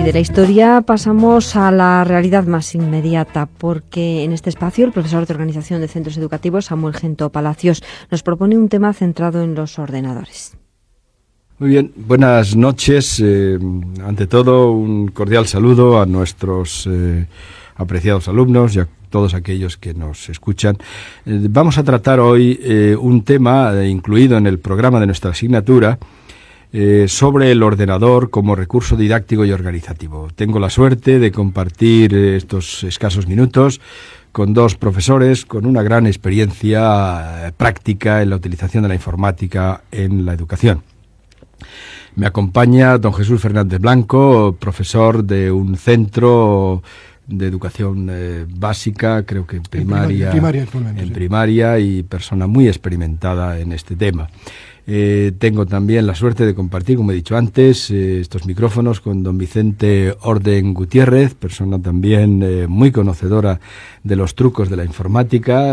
de la historia pasamos a la realidad más inmediata, porque en este espacio el profesor de Organización de Centros Educativos, Samuel Gento Palacios, nos propone un tema centrado en los ordenadores. Muy bien, buenas noches. Ante todo, un cordial saludo a nuestros apreciados alumnos y a todos aquellos que nos escuchan. Vamos a tratar hoy un tema incluido en el programa de nuestra asignatura, sobre el ordenador como recurso didáctico y organizativo. Tengo la suerte de compartir estos escasos minutos con dos profesores con una gran experiencia práctica en la utilización de la informática en la educación. Me acompaña don Jesús Fernández Blanco, profesor de un centro de educación básica, creo que en primaria y persona muy experimentada en este tema. Tengo también la suerte de compartir, como he dicho antes, estos micrófonos con don Vicente Orden Gutiérrez, persona también muy conocedora de los trucos de la informática,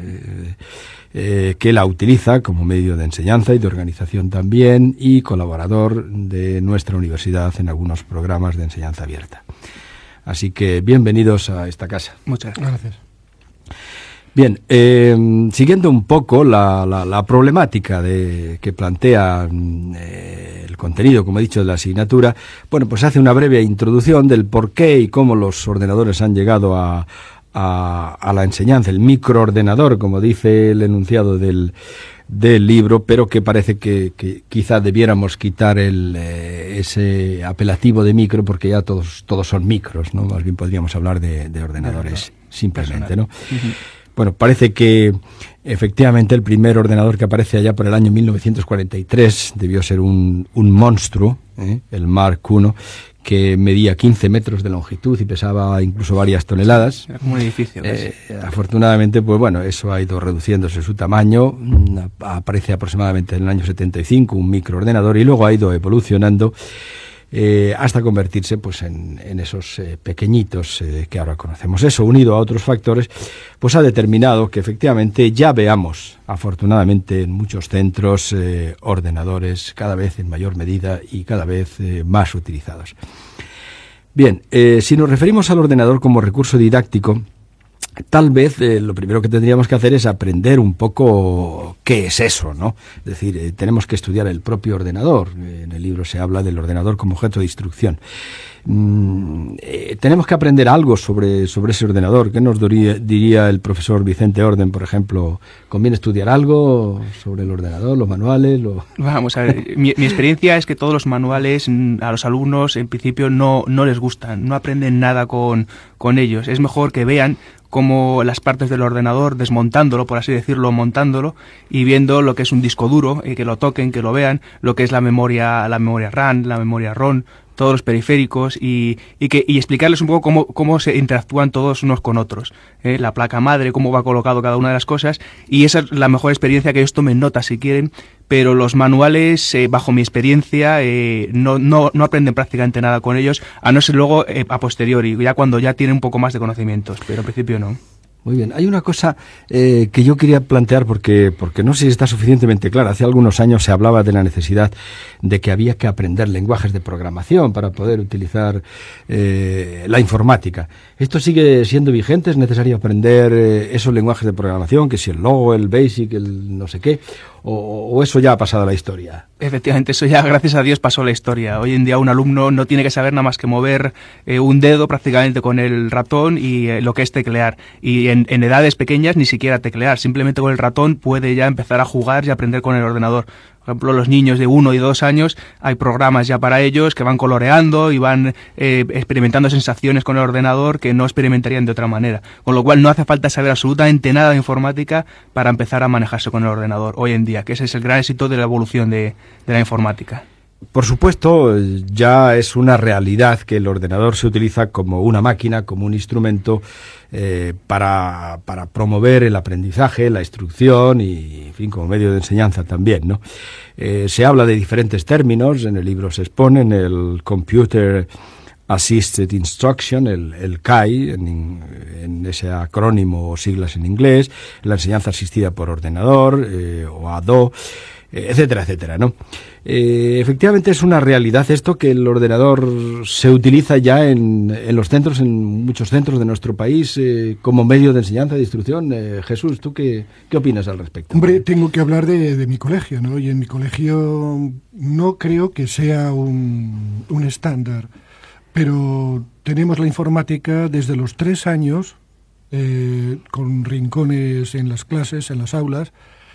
que la utiliza como medio de enseñanza y de organización también, y colaborador de nuestra universidad en algunos programas de enseñanza abierta. Así que bienvenidos a esta casa. Muchas gracias. Bien, siguiendo un poco la problemática que plantea el contenido, como he dicho, de la asignatura, bueno, pues hace una breve introducción del por qué y cómo los ordenadores han llegado a la enseñanza, el microordenador, como dice el enunciado del libro, pero que parece que quizá debiéramos quitar ese apelativo de micro, porque ya todos son micros, ¿no? Más bien podríamos hablar de ordenadores simplemente, ¿no? Uh-huh. Bueno, parece que efectivamente el primer ordenador que aparece allá por el año 1943 debió ser un monstruo, el Mark I, que medía 15 metros de longitud y pesaba incluso varias toneladas. Era como un edificio. Afortunadamente, pues bueno, eso ha ido reduciéndose su tamaño. Aparece aproximadamente en el año 75 un microordenador y luego ha ido evolucionando hasta convertirse pues en esos pequeñitos que ahora conocemos. Eso, unido a otros factores, pues ha determinado que efectivamente ya veamos, afortunadamente, en muchos centros ordenadores cada vez en mayor medida y cada vez más utilizados. Bien, si nos referimos al ordenador como recurso didáctico, tal vez lo primero que tendríamos que hacer es aprender un poco qué es eso, ¿no? Es decir, tenemos que estudiar el propio ordenador. En el libro se habla del ordenador como objeto de instrucción. Tenemos que aprender algo sobre ese ordenador. ¿Qué nos diría el profesor Vicente Orden, por ejemplo? ¿Conviene estudiar algo sobre el ordenador, los manuales? Vamos a ver, mi experiencia es que todos los manuales a los alumnos en principio no les gustan, no aprenden nada con ellos. Es mejor que vean como las partes del ordenador, desmontándolo, por así decirlo, montándolo y viendo lo que es un disco duro, que lo toquen, que lo vean, lo que es la memoria RAM, la memoria ROM, todos los periféricos y explicarles un poco cómo se interactúan todos unos con otros, la placa madre, cómo va colocado cada una de las cosas, y esa es la mejor experiencia, que ellos tomen nota si quieren, pero los manuales, bajo mi experiencia, no aprenden prácticamente nada con ellos, a no ser luego a posteriori, ya cuando ya tienen un poco más de conocimientos, pero en principio no. Muy bien, hay una cosa que yo quería plantear porque no sé si está suficientemente clara. Hace algunos años se hablaba de la necesidad de que había que aprender lenguajes de programación para poder utilizar la informática. ¿Esto sigue siendo vigente? ¿Es necesario aprender esos lenguajes de programación, que si el Logo, el Basic, el no sé qué? ¿O eso ya ha pasado a la historia? Efectivamente, eso ya, gracias a Dios, pasó a la historia. Hoy en día un alumno no tiene que saber nada más que mover un dedo prácticamente con el ratón y lo que es teclear. Y en edades pequeñas ni siquiera teclear, simplemente con el ratón puede ya empezar a jugar y aprender con el ordenador. Por ejemplo, los niños de 1 y 2 años, hay programas ya para ellos que van coloreando y van experimentando sensaciones con el ordenador que no experimentarían de otra manera. Con lo cual no hace falta saber absolutamente nada de informática para empezar a manejarse con el ordenador hoy en día, que ese es el gran éxito de la evolución de la informática. Por supuesto, ya es una realidad que el ordenador se utiliza como una máquina, como un instrumento para promover el aprendizaje, la instrucción y, en fin, como medio de enseñanza también, ¿no? Se habla de diferentes términos, en el libro se exponen el Computer Assisted Instruction, el CAI, en ese acrónimo o siglas en inglés, la enseñanza asistida por ordenador o ADO. etcétera, etcétera, ¿no? Efectivamente es una realidad esto, que el ordenador se utiliza ya en los centros, en muchos centros de nuestro país, como medio de enseñanza, de instrucción. Jesús, ¿tú qué opinas al respecto? Hombre, tengo que hablar de mi colegio, ¿no? Y en mi colegio no creo que sea un estándar, pero tenemos la informática desde los 3 años, con rincones en las clases, en las aulas,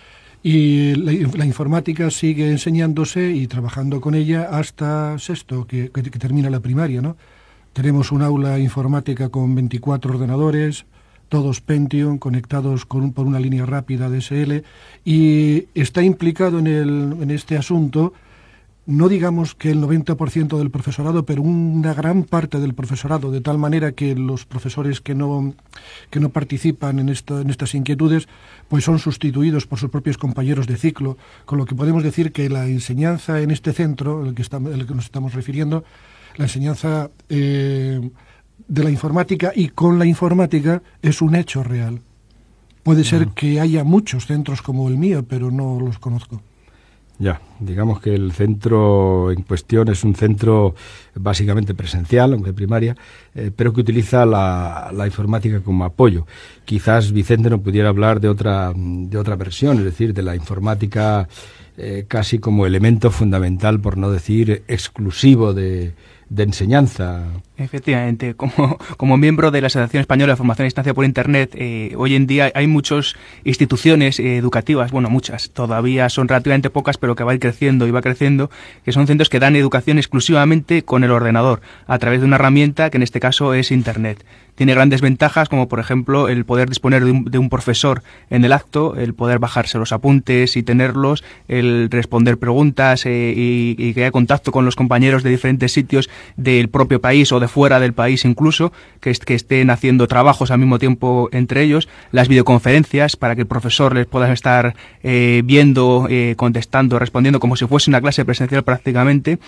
y la informática sigue enseñándose y trabajando con ella hasta sexto, que termina la primaria, ¿no? Tenemos un aula informática con 24 ordenadores, todos Pentium, conectados por una línea rápida DSL, y está implicado en este asunto, no digamos que el 90% del profesorado, pero una gran parte del profesorado, de tal manera que los profesores que no participan en estas inquietudes, pues son sustituidos por sus propios compañeros de ciclo, con lo que podemos decir que la enseñanza en este centro, al que nos estamos refiriendo, la enseñanza de la informática y con la informática es un hecho real. Puede ser que haya muchos centros como el mío, pero no los conozco. Ya, digamos que el centro en cuestión es un centro básicamente presencial, aunque primaria, pero que utiliza la informática como apoyo. Quizás Vicente nos pudiera hablar de otra versión, es decir, de la informática casi como elemento fundamental, por no decir exclusivo de enseñanza. Efectivamente, como miembro de la Asociación Española de Formación a Distancia por Internet, hoy en día hay muchas instituciones educativas, bueno, muchas, todavía son relativamente pocas, pero que va a ir creciendo y va creciendo, que son centros que dan educación exclusivamente con el ordenador, a través de una herramienta que en este caso es Internet. Tiene grandes ventajas, como por ejemplo el poder disponer de un profesor en el acto, el poder bajarse los apuntes y tenerlos, el responder preguntas y que haya contacto con los compañeros de diferentes sitios del propio país o de fuera del país incluso, que estén haciendo trabajos al mismo tiempo entre ellos, las videoconferencias para que el profesor les pueda estar viendo, contestando, respondiendo como si fuese una clase presencial prácticamente,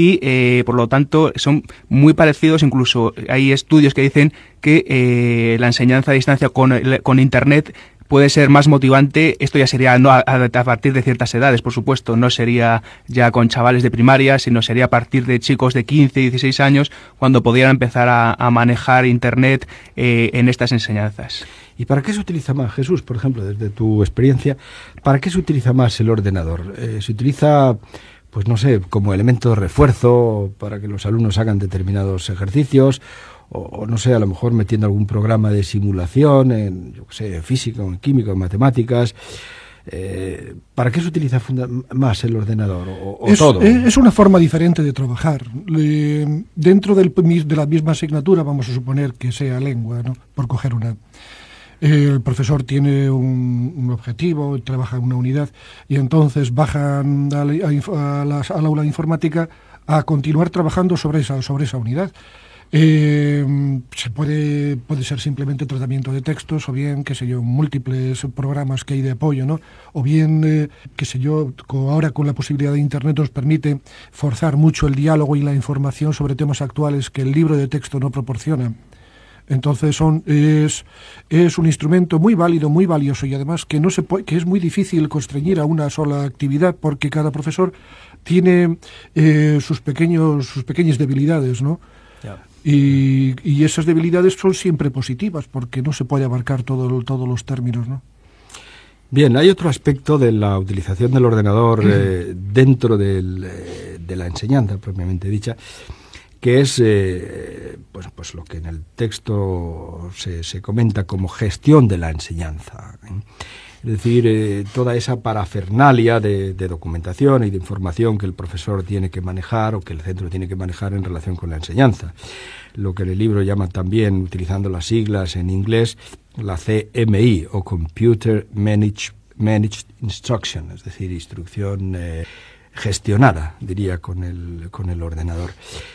y por lo tanto son muy parecidos, incluso hay estudios que dicen que la enseñanza a distancia con Internet puede ser más motivante. Esto ya sería no a partir de ciertas edades, por supuesto, no sería ya con chavales de primaria, sino sería a partir de chicos de 15, 16 años, cuando pudieran empezar a manejar Internet en estas enseñanzas. ¿Y para qué se utiliza más, Jesús, por ejemplo, desde tu experiencia, para qué se utiliza más el ordenador? ¿Se utiliza, pues no sé, como elemento de refuerzo para que los alumnos hagan determinados ejercicios? O no sé, a lo mejor metiendo algún programa de simulación en, yo qué sé, física, en química, en matemáticas. ¿Para qué se utiliza más el ordenador o todo? Es una forma diferente de trabajar. Dentro de la misma asignatura, vamos a suponer que sea lengua, ¿no? Por coger una. El profesor tiene un objetivo, trabaja en una unidad, y entonces bajan al aula de informática a continuar trabajando sobre esa unidad. Puede ser simplemente tratamiento de textos, o bien, qué sé yo, múltiples programas que hay de apoyo, ¿no? O bien, qué sé yo, ahora con la posibilidad de Internet nos permite forzar mucho el diálogo y la información sobre temas actuales que el libro de texto no proporciona. Entonces es un instrumento muy válido, muy valioso, y además que que es muy difícil constreñir a una sola actividad, porque cada profesor tiene sus pequeñas debilidades, ¿no? Yeah. Y esas debilidades son siempre positivas, porque no se puede abarcar todos los términos, ¿no? Bien, hay otro aspecto de la utilización del ordenador dentro de la enseñanza propiamente dicha, que es pues lo que en el texto se comenta como gestión de la enseñanza, ¿eh? Es decir, toda esa parafernalia de documentación y de información que el profesor tiene que manejar o que el centro tiene que manejar en relación con la enseñanza. Lo que en el libro llaman también, utilizando las siglas en inglés, la CMI o Computer Managed Instruction, es decir, instrucción gestionada, diría, con el ordenador.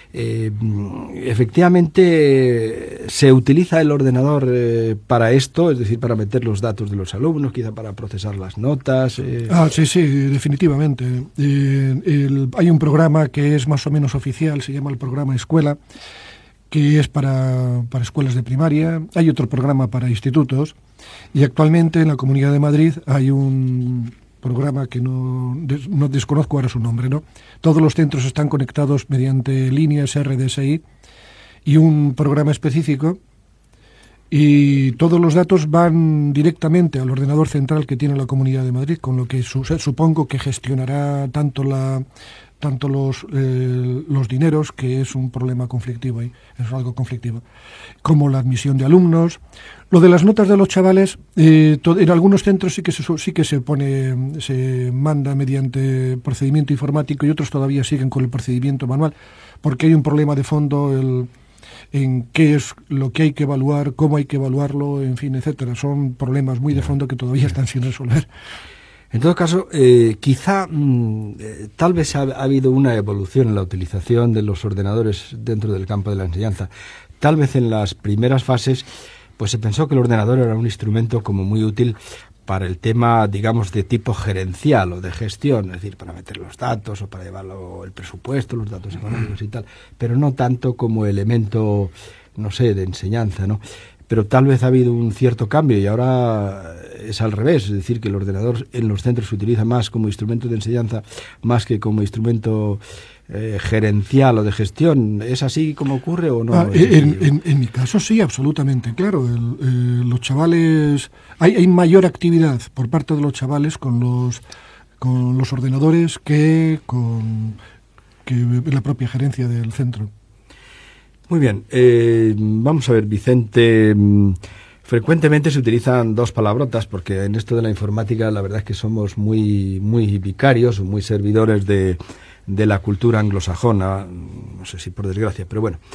Efectivamente, se utiliza el ordenador para esto, es decir, para meter los datos de los alumnos, quizá para procesar las notas. Sí, definitivamente. Hay un programa que es más o menos oficial, se llama el programa Escuela, que es para escuelas de primaria. Hay otro programa para institutos, y actualmente en la Comunidad de Madrid hay un programa que no desconozco ahora su nombre, ¿no? Todos los centros están conectados mediante líneas RDSI y un programa específico, y todos los datos van directamente al ordenador central que tiene la Comunidad de Madrid, con lo que supongo que gestionará tanto los dineros, que es un problema conflictivo ahí, es algo conflictivo, como la admisión de alumnos. Lo de las notas de los chavales, en algunos centros sí que se manda mediante procedimiento informático, y otros todavía siguen con el procedimiento manual, porque hay un problema de fondo en qué es lo que hay que evaluar, cómo hay que evaluarlo, en fin, etcétera. Son problemas muy de fondo que todavía están sin resolver. En todo caso, quizá tal vez ha habido una evolución en la utilización de los ordenadores dentro del campo de la enseñanza. Tal vez en las primeras fases pues se pensó que el ordenador era un instrumento como muy útil para el tema, digamos, de tipo gerencial o de gestión, es decir, para meter los datos o para llevar el presupuesto, los datos económicos y tal, pero no tanto como elemento, no sé, de enseñanza, ¿no? Pero tal vez ha habido un cierto cambio y ahora es al revés, es decir, que el ordenador en los centros se utiliza más como instrumento de enseñanza más que como instrumento gerencial o de gestión. ¿Es así como ocurre o no? En mi caso sí, absolutamente, claro. Los chavales, hay mayor actividad por parte de los chavales con los ordenadores que la propia gerencia del centro. Muy bien, vamos a ver, Vicente. Frecuentemente se utilizan dos palabrotas porque en esto de la informática la verdad es que somos muy vicarios, muy servidores de la cultura anglosajona, no sé si por desgracia, pero bueno.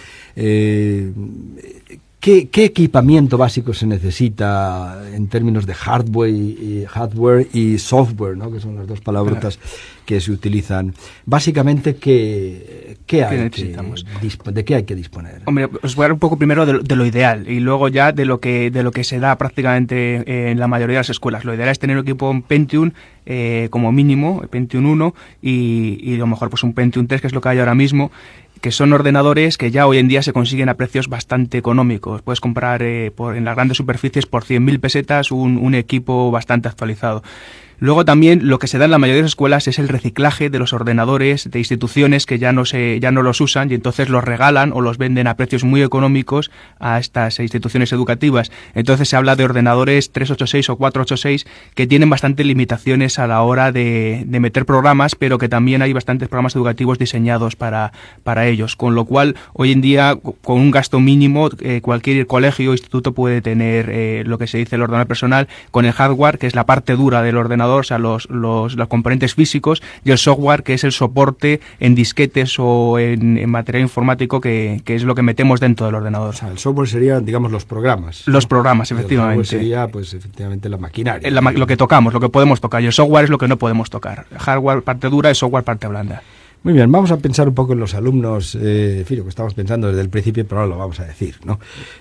¿Qué equipamiento básico se necesita en términos de hardware y software, ¿no? Que son las dos palabrotas que se utilizan? Básicamente, ¿qué necesitamos? ¿De qué hay que disponer? Hombre, os voy a hablar un poco primero de lo ideal y luego ya de lo que se da prácticamente en la mayoría de las escuelas. Lo ideal es tener un equipo Pentium como mínimo, Pentium 1 y lo mejor pues un Pentium 3, que es lo que hay ahora mismo, que son ordenadores que ya hoy en día se consiguen a precios bastante económicos. Puedes comprar en las grandes superficies por 100.000 pesetas un equipo bastante actualizado. Luego también lo que se da en la mayoría de las escuelas es el reciclaje de los ordenadores de instituciones que ya no los usan y entonces los regalan o los venden a precios muy económicos a estas instituciones educativas. Entonces se habla de ordenadores 386 o 486 que tienen bastantes limitaciones a la hora de meter programas, pero que también hay bastantes programas educativos diseñados para ellos. Con lo cual, hoy en día, con un gasto mínimo, cualquier colegio o instituto puede tener lo que se dice el ordenador personal con el hardware, que es la parte dura del ordenador, o sea, los componentes físicos, y el software, que es el soporte en disquetes o en material informático, que es lo que metemos dentro del ordenador. O sea, el software sería, digamos, los programas. Los programas, efectivamente. El software sería, pues, efectivamente, la maquinaria. Lo que tocamos, lo que podemos tocar, y el software es lo que no podemos tocar. Hardware parte dura y software parte blanda. Muy bien, vamos a pensar un poco en los alumnos, en fin, lo que estamos pensando desde el principio, pero ahora lo vamos a decir, ¿no?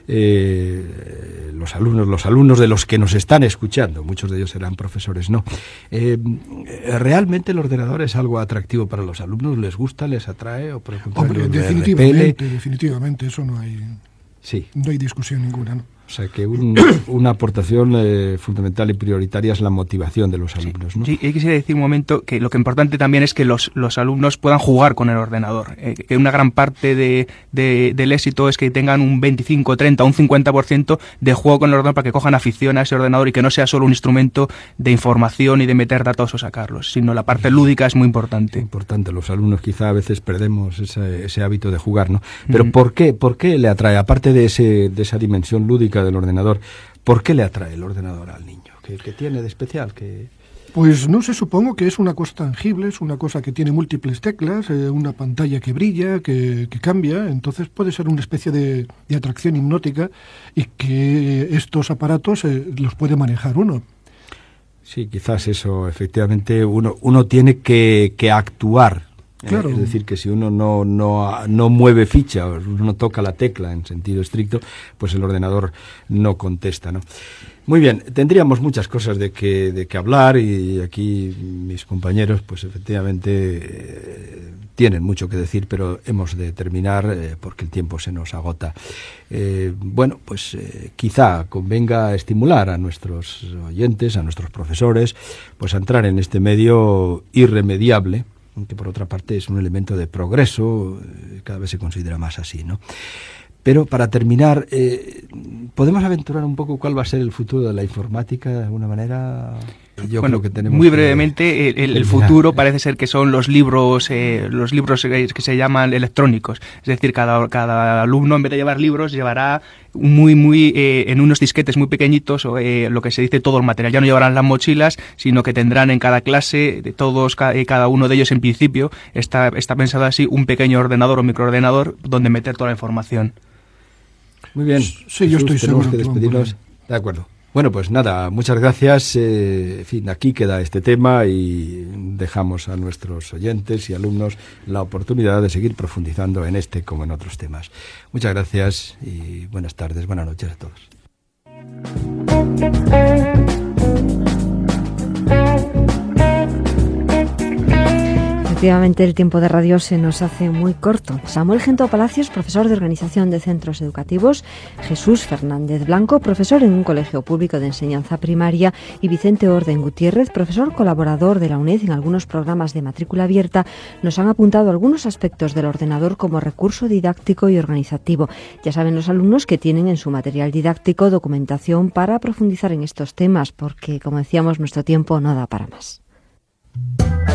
Los alumnos de los que nos están escuchando, muchos de ellos serán profesores, ¿no? ¿Realmente el ordenador es algo atractivo para los alumnos? ¿Les gusta, les atrae o por el contrario? Hombre, definitivamente, eso no hay discusión ninguna, ¿no? O sea, que una aportación fundamental y prioritaria es la motivación de los alumnos, ¿no? Sí, y quisiera decir un momento que lo que importante también es que los alumnos puedan jugar con el ordenador. Que una gran parte del éxito es que tengan un 25, 30, un 50% de juego con el ordenador para que cojan afición a ese ordenador y que no sea solo un instrumento de información y de meter datos o sacarlos, sino la parte lúdica es muy importante. Importante, los alumnos quizá a veces perdemos ese hábito de jugar, ¿no? Pero ¿por qué le atrae, aparte de esa dimensión lúdica del ordenador, por qué le atrae el ordenador al niño? ¿Qué tiene de especial? Pues no sé, supongo que es una cosa tangible, es una cosa que tiene múltiples teclas, una pantalla que brilla, que cambia, entonces puede ser una especie de atracción hipnótica y que estos aparatos los puede manejar uno. Sí, quizás eso, efectivamente, uno tiene que actuar Claro. Es decir, que si uno no mueve ficha, o uno no toca la tecla en sentido estricto, pues el ordenador no contesta, ¿no? Muy bien, tendríamos muchas cosas de que hablar, y aquí mis compañeros pues efectivamente tienen mucho que decir, pero hemos de terminar porque el tiempo se nos agota. Bueno, pues quizá convenga estimular a nuestros oyentes, a nuestros profesores, pues a entrar en este medio irremediable, que por otra parte es un elemento de progreso, cada vez se considera más así, ¿no? Pero para terminar, ¿podemos aventurar un poco cuál va a ser el futuro de la informática de alguna manera? Yo creo que tenemos muy brevemente, el futuro parece ser que son los libros que se llaman electrónicos. Es decir, cada alumno, en vez de llevar libros, llevará en unos disquetes muy pequeñitos lo que se dice todo el material. Ya no llevarán las mochilas, sino que tendrán en cada clase, cada uno de ellos en principio, está pensado así, un pequeño ordenador o microordenador donde meter toda la información. Muy bien. Sí, yo estoy seguro. Tenemos que despedirnos. De acuerdo. Bueno, pues nada, muchas gracias. En fin, aquí queda este tema y dejamos a nuestros oyentes y alumnos la oportunidad de seguir profundizando en este como en otros temas. Muchas gracias y buenas tardes, buenas noches a todos. Efectivamente, el tiempo de radio se nos hace muy corto. Samuel Gento Palacios, profesor de Organización de Centros Educativos, Jesús Fernández Blanco, profesor en un colegio público de enseñanza primaria, y Vicente Orden Gutiérrez, profesor colaborador de la UNED en algunos programas de matrícula abierta, nos han apuntado algunos aspectos del ordenador como recurso didáctico y organizativo. Ya saben los alumnos que tienen en su material didáctico documentación para profundizar en estos temas, porque, como decíamos, nuestro tiempo no da para más.